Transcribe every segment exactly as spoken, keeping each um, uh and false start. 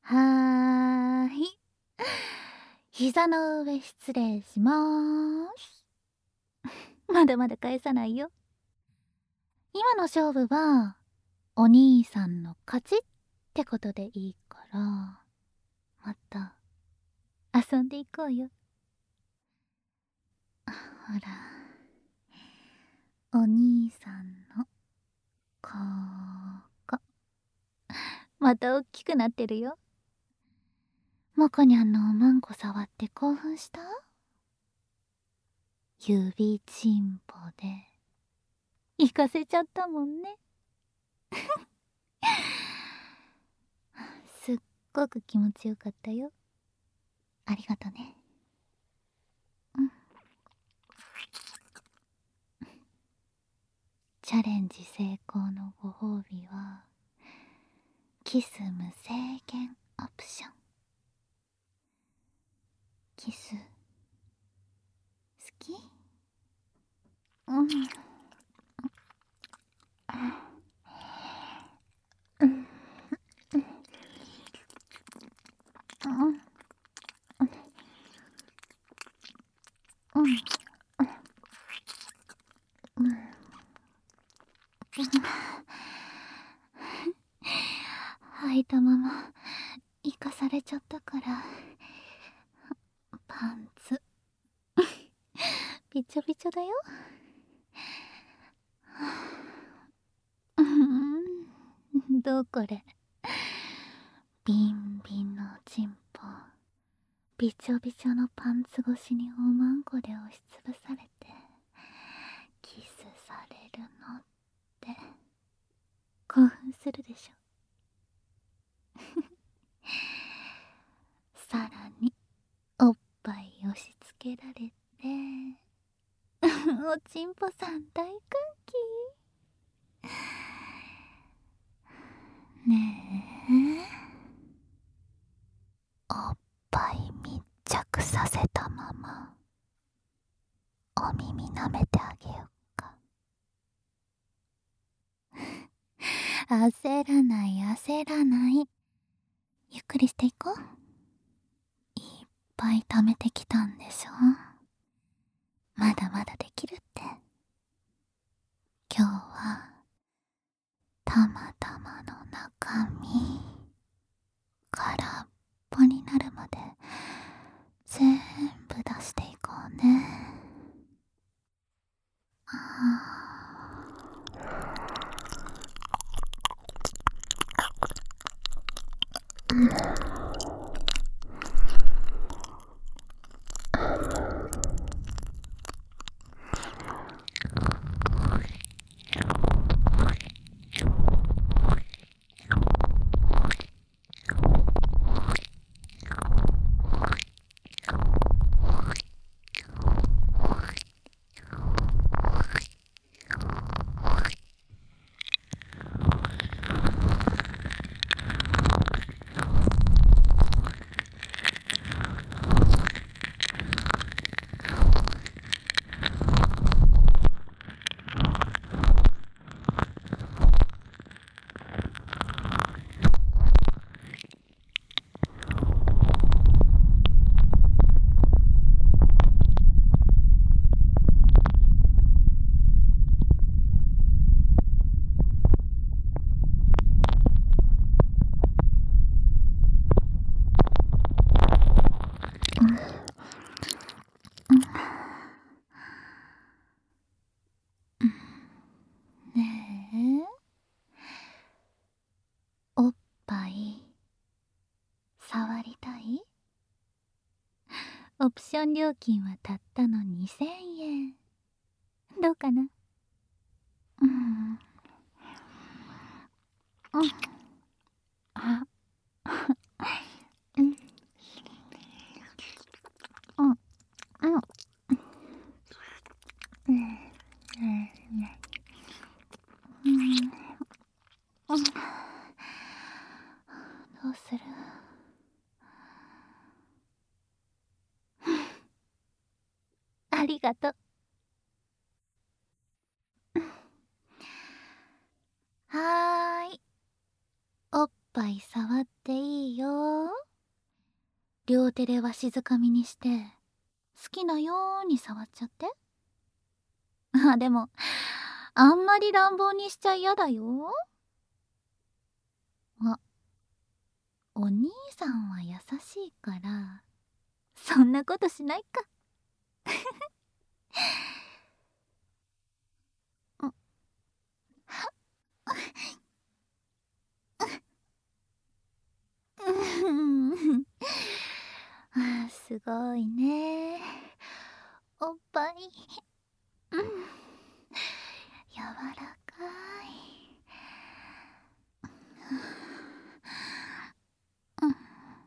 はーい。膝の上失礼しまーす。まだまだ返さないよ。今の勝負は、お兄さんの勝ちってことでいいから、また、遊んでいこうよ。ほら、お兄さんの、ここ。またおっきくなってるよ。もこにゃんのおまんこ触って興奮した？指ちんぽで、行かせちゃったもんね。すっごく気持ちよかったよ。ありがとね。うん。チャレンジ成功のご褒美は、キス無制限オプション。キス、好き？うん。うん。うん。うん。うん。吐いたまま生かされちゃったからパンツびちょびちょだよ。どうこれ。ビンビンのチンポびちょびちょのパンツ越しにおまんこで押しつぶされてキスされるのって興奮するでしょ。さらにおっぱい押し付けられておちんぽさん大歓喜。ねえ、おっぱい密着させたままお耳舐めてあげよっか。焦らない焦らない、ゆっくりしていこう。いっぱい溜めてきたんでしょ。まだまだできるって。今日はたまたまの中身空っぽになるまで全部出していこうね。ねえ、おっぱい触りたい？オプション料金はたったのにせんえん。どうかな？うん。うん。あ、うん。うん。うん。うん。うん。うん。どうする？ありがとう。はーい。おっぱい触っていいよ。両手でわしづかみにして好きなように触っちゃって。あ、でもあんまり乱暴にしちゃ嫌だよ。あ、お兄さんは優しいからそんなことしないか。あ、すごいね。おっぱい、うん、柔らかい。うん、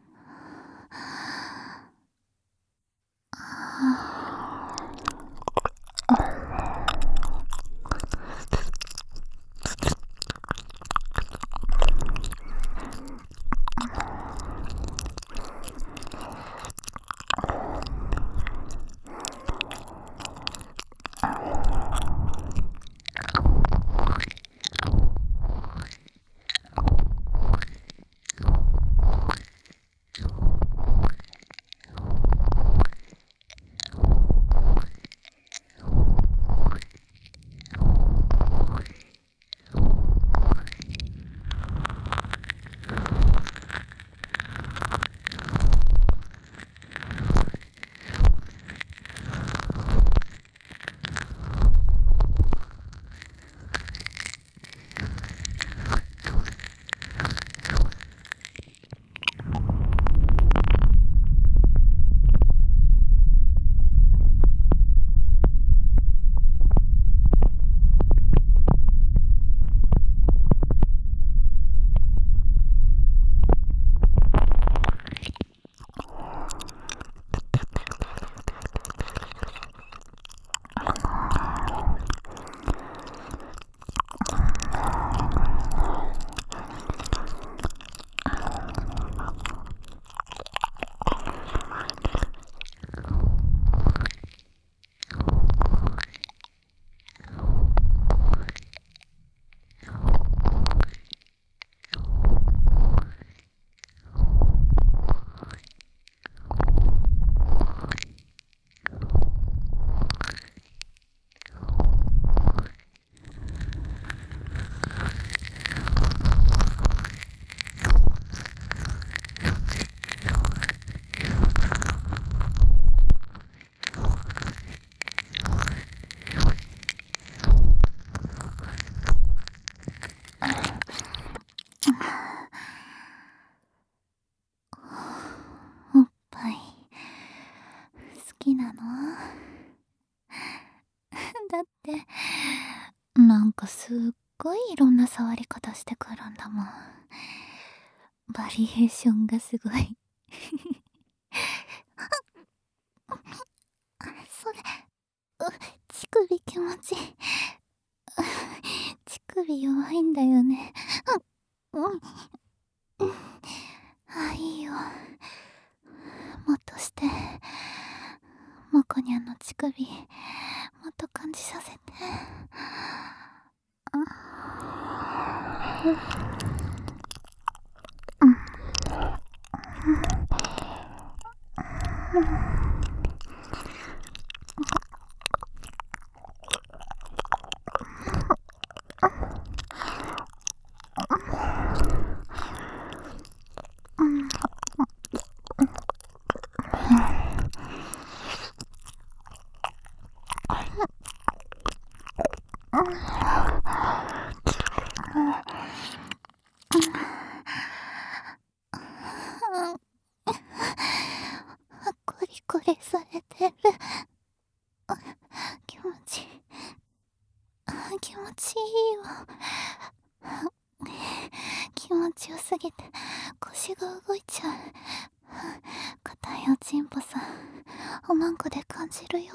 おっぱい好きなの？だってなんかすっごいいろんな触り方してくるんだもん。バリエーションがすごい。それ、う、乳首気持ちいい。乳首弱いんだよね。うん、うん、あ、いいよ。もっとして。もこにゃんの乳首、もっと感じさせて。うん、コリコリされてる。気持ちいい。気持ちいいわ。気持ちよすぎて腰が動いちゃう。硬いおちんぽさおまんこで感じるよ。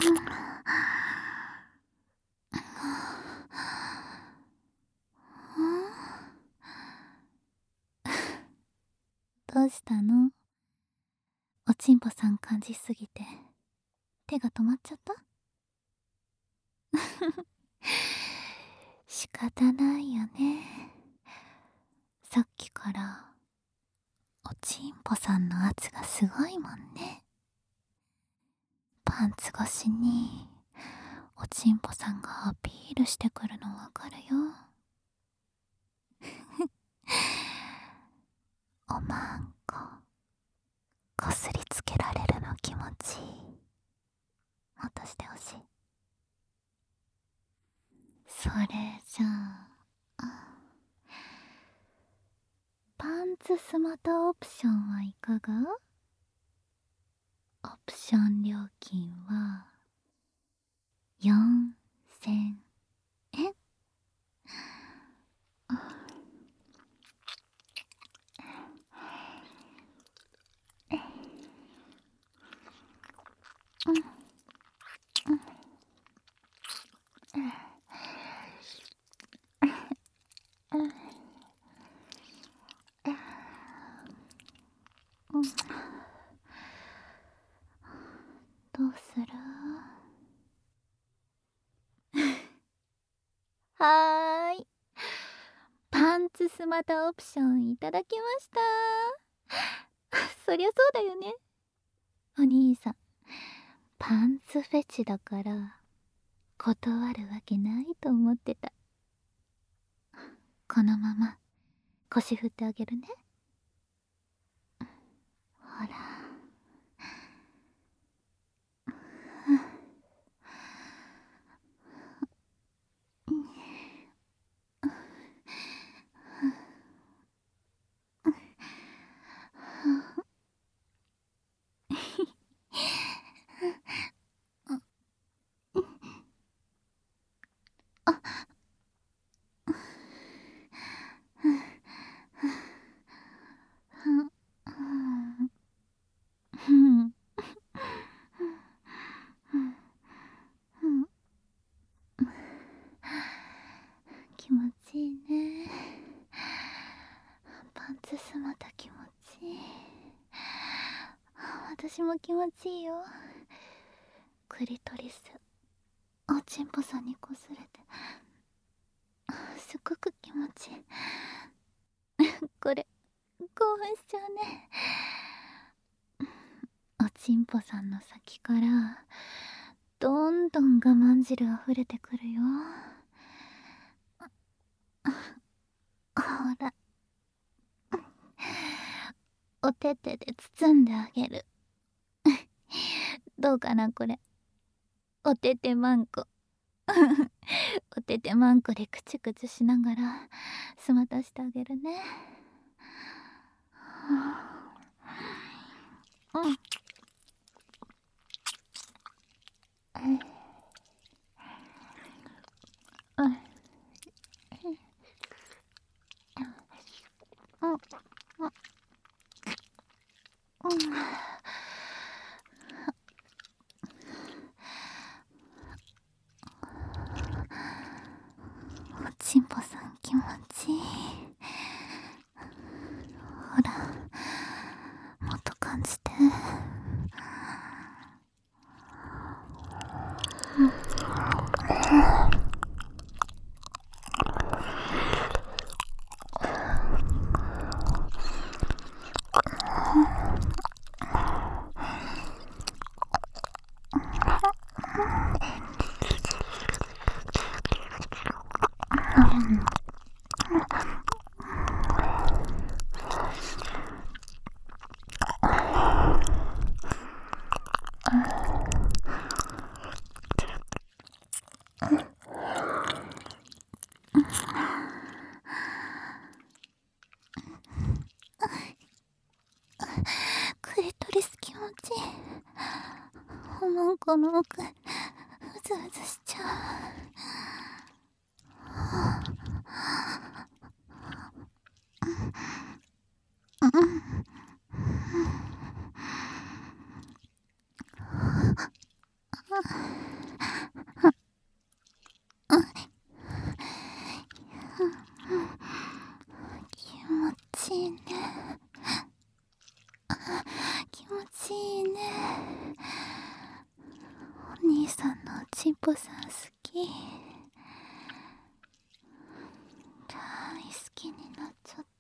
どうしたの？おちんぽさん感じすぎて手が止まっちゃった？仕方ないよね。さっきからおちんぽさんの圧がすごいもんね。パンツ越しにおちんぽさんがアピールしてくるのわかるよ。おまんここすりつけられるの気持ちいい。もっとしてほしい。それじゃあパンツスマタオプションはいかが？オプション料金はよんせんえん。どうする？はーい、パンツスマタオプションいただきました。そりゃそうだよね。お兄さんパンツフェチだから断るわけないと思ってた。このまま腰振ってあげるね。ほら気持ちいいね。パンツスマタ気持ちいい。私も気持ちいいよ。クリトリスおちんぽさんにこすれてすっごく気持ちいい。これ興奮しちゃうね。おちんぽさんの先からどんどん我慢汁あふれてくるよ。ほらお手手で包んであげる。どうかなこれ。お手手マンコ。お手手マンコでクチュクチュしながらすまたしてあげるね。うん。うん。おちんぽさん気持ちいい。ほらもっと感じて。クリトリス気持ちいい。おまんこの奥うずうずしちゃう。 兄さんのおちんぽさん好き。大好きになっちゃった。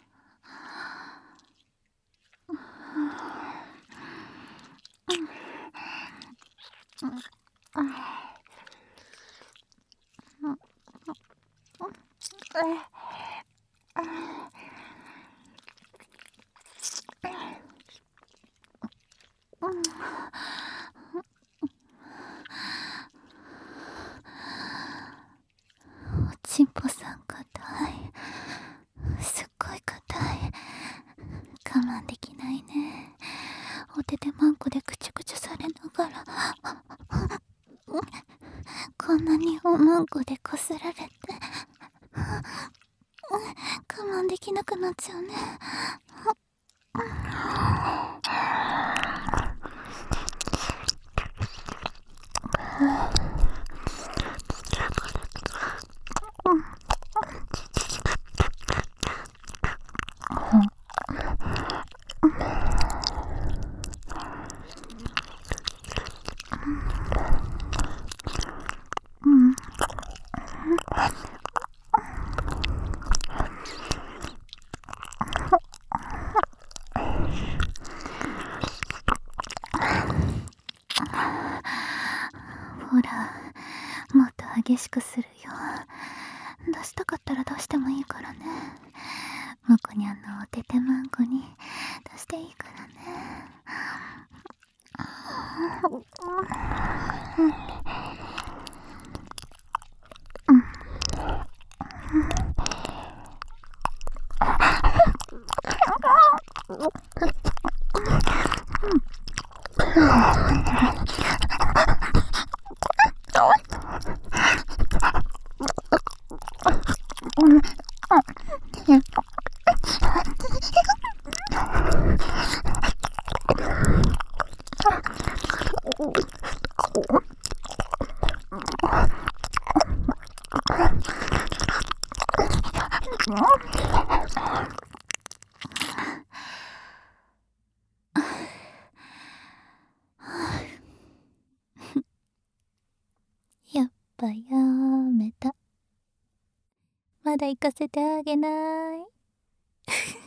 おちんぽさん硬い。すっごい硬い。我慢できないね。お手手まんこでくちゅくちゅされながらこんなにおまんこでこすられて我慢できなくなっちゃうね。ほら、もっと激しくするよ。出したかったら出してもいいからね。もこにゃんのお手手まんこに出していいからね。やっぱやめた。まだ行かせてあげない。